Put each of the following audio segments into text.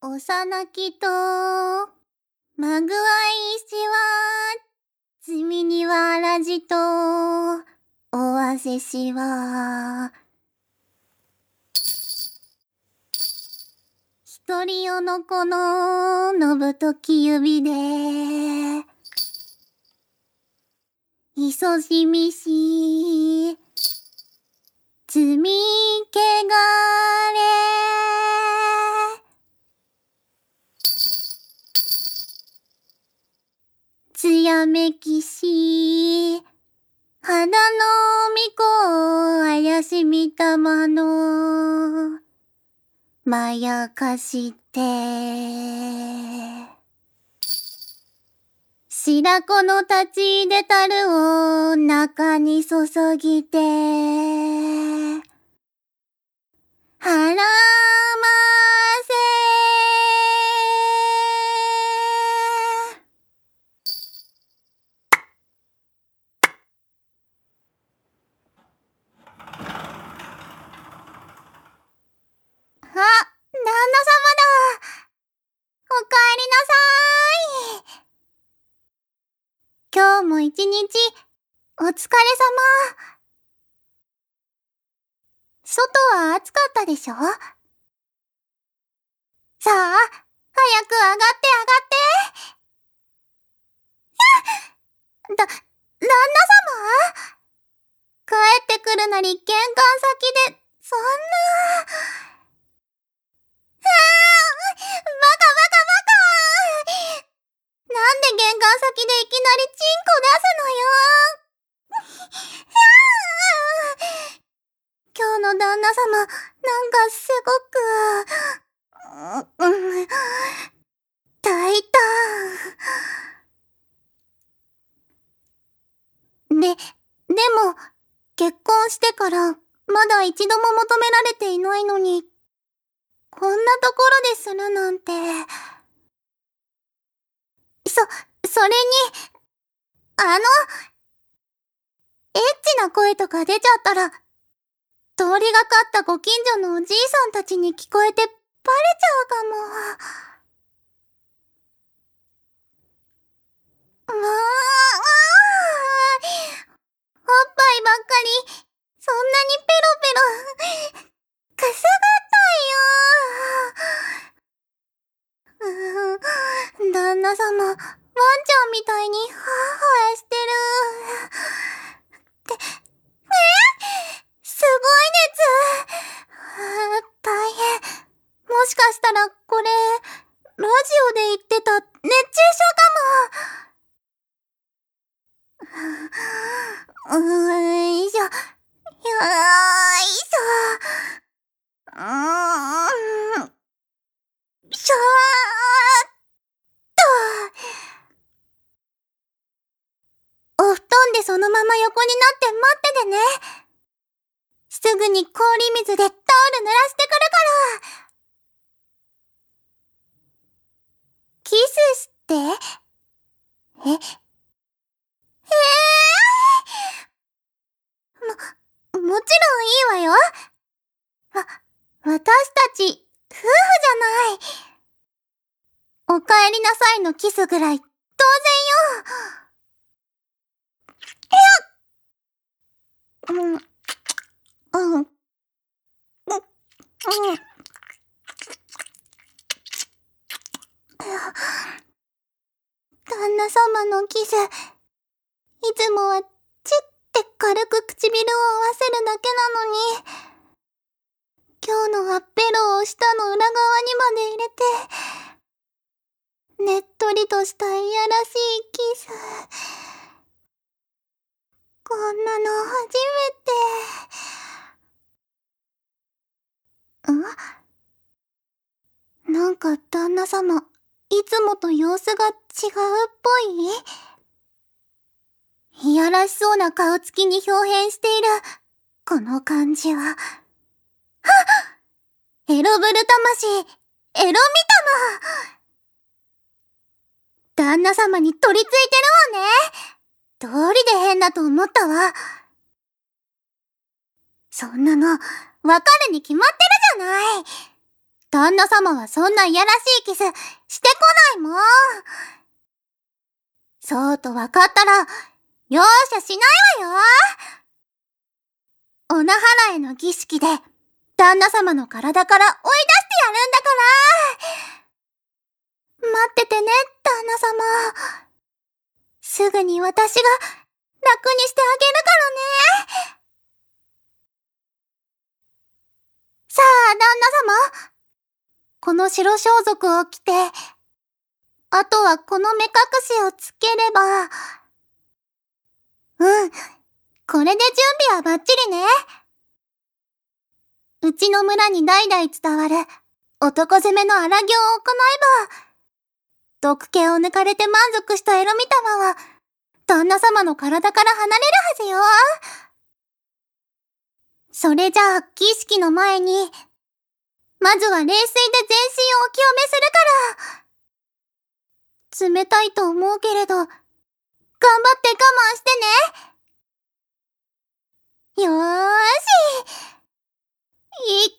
幼きと、まぐわいしは、罪にはあらじと、おわせしは、一人よの子ののぶとき指で、いそしみし、罪けがれ、つやめきし、肌のみこあやしみたまの、まやかして、白子の立ち出たるを中に注ぎて、はらませ。あ、旦那様だ。おかえりなさーい。今日も一日、お疲れ様。外は暑かったでしょ？さあ、早く上がって上がって。旦那様？帰ってくるなり玄関先で、そんな。バカなんで玄関先でいきなりチンコ出すのよ。今日の旦那様、なんかすごく、大胆。でも、結婚してからまだ一度も求められていないのに、こんなところでするなんて。それに、エッチな声とか出ちゃったら、通りがかったご近所のおじいさんたちに聞こえてバレちゃうかも。おっぱいばっかり、そんなにペロペロ、くすぐったいよ。旦那様、ワンちゃんみたいにハーハーしてる。すごい熱。大変。もしかしたらこれ、ラジオで言ってた熱中症かも。よいしょ。よーいしょ。しょーっと。お布団でそのまま横になって待っててね。すぐに氷水でタオル濡らしてくるから。キスして？もちろんいいわよ。私たち、夫婦じゃない。おかえりなさいのキスぐらい、当然よ。旦那様のキス、いつもはチュッて軽く唇を合わせるだけなのに、今日のはベロを舌の裏側にまで入れて、ねっとりとしたいやらしいキス。こんなの初めて。なんか旦那様、いつもと様子が違うっぽい？いやらしそうな顔つきに表変している、この感じは。エロブル魂、エロミタマ。旦那様に取り付いてるわね。道理で変だと思ったわ。そんなの、わかるに決まってるじゃない。 旦那様はそんないやらしいキスしてこないもん。そうとわかったら、容赦しないわよ。お名払いの儀式で、旦那様の体から追い出してやるんだから。待っててね、旦那様。すぐに私が楽にしてあげるからね。さあ、旦那様。この白装束を着て、あとはこの目隠しをつければ。これで準備はバッチリね。うちの村に代々伝わる男攻めの荒行を行えば、毒気を抜かれて満足したエロミ玉は、旦那様の体から離れるはずよ。それじゃあ、儀式の前に、まずは冷水で全身をお清めするから。冷たいと思うけれど、頑張って我慢してね。よーし。いっく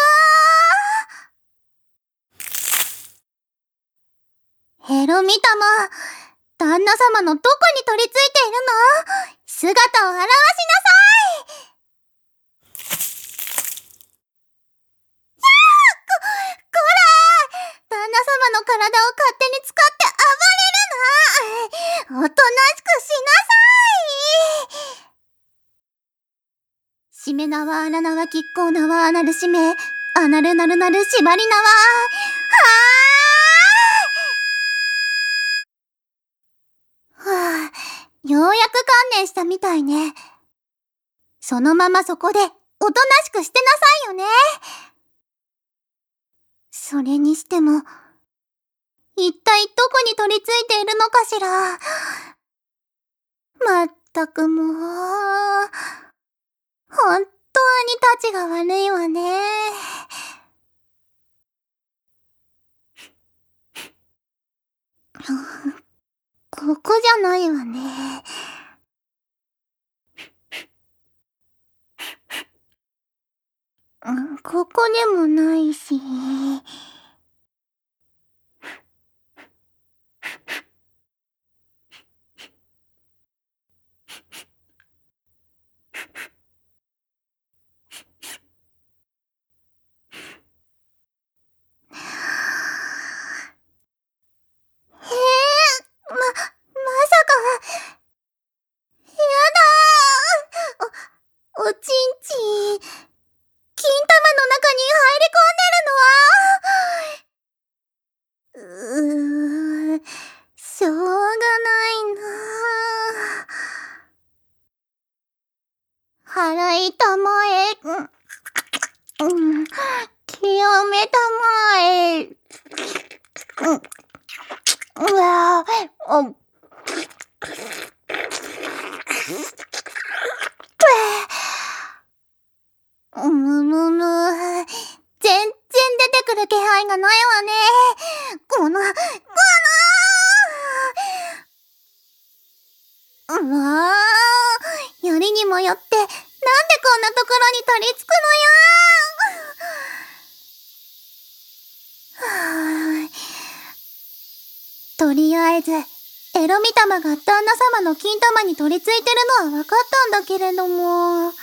よー。エロミ玉、旦那様のどこに取り付いているの？姿を現しなさい。こら！旦那様の体を勝手に使って暴れるな！おとなしくしなさい！しめ縄あら縄きっこう縄あなるしめ、あなるなるなる縛り縄。ようやく観念したみたいね。そのままそこでおとなしくしてなさいよね。それにしても、一体どこに取り付いているのかしら。まったくもう、本当にたちが悪いわね。ここじゃないわね。ここでもないし。まさか。やだー。おちんちん、金玉の中に入り込んでるの？しょうがないなー。払いたまえ、清めたまえ。うわぁ、全然出てくる気配がないわね。よりにもよって、なんでこんなところに取り付くのよ。とりあえず、エロミ玉が旦那様の金玉に取り付いてるのは分かったんだけれども。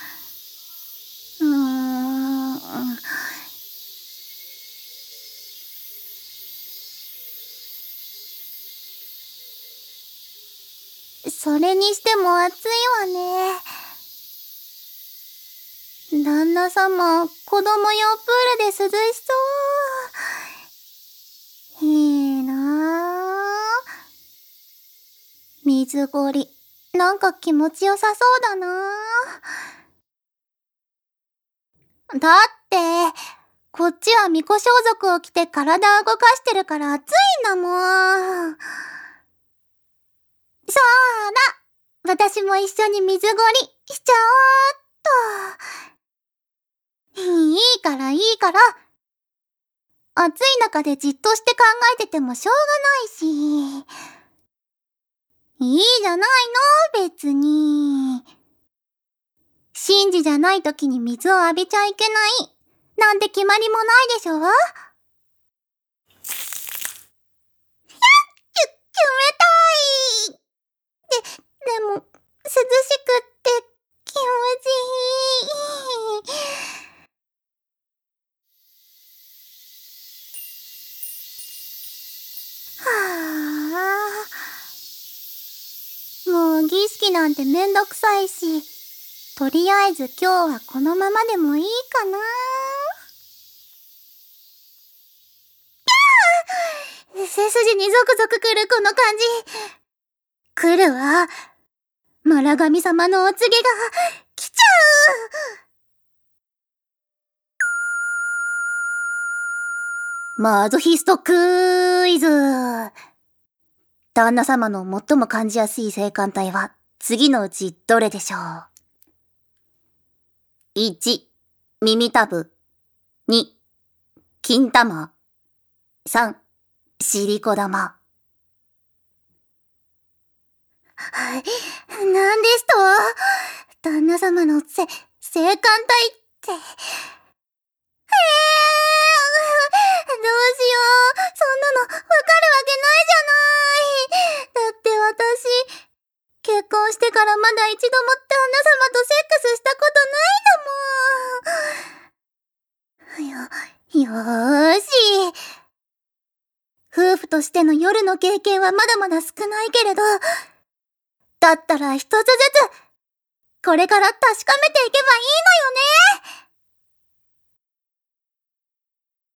それにしても暑いわね。旦那様、子供用プールで涼しそう。いいなぁ。水ごり、なんか気持ちよさそうだなぁ。だって、こっちは巫女装束を着て体を動かしてるから暑いんだもん。そうだ、私も一緒に水ごりしちゃおーっと。いいからいいから。暑い中でじっとして考えててもしょうがないし。いいじゃないの、別に。神事じゃない時に水を浴びちゃいけない。 なんて決まりもないでしょ。冷たい。でも、涼しくって気持ちいい。はあ。もう儀式なんてめんどくさいし、とりあえず今日はこのままでもいいかな。背筋にゾクゾクくるこの感じ。来るわ。マラ神様のお告げが来ちゃう。マゾヒストクイズ。旦那様の最も感じやすい性感帯は次のうちどれでしょう。1、耳たぶ。2、金玉。3、シリコ玉。なんですと？旦那様の性感帯って。どうしよう。そんなのわかるわけないじゃない。だって私、結婚してからまだ一度も旦那様とセックスしたことないんだもん。よーし。夫婦としての夜の経験はまだまだ少ないけれど、だったら一つずつ、これから確かめていけばいいのよね。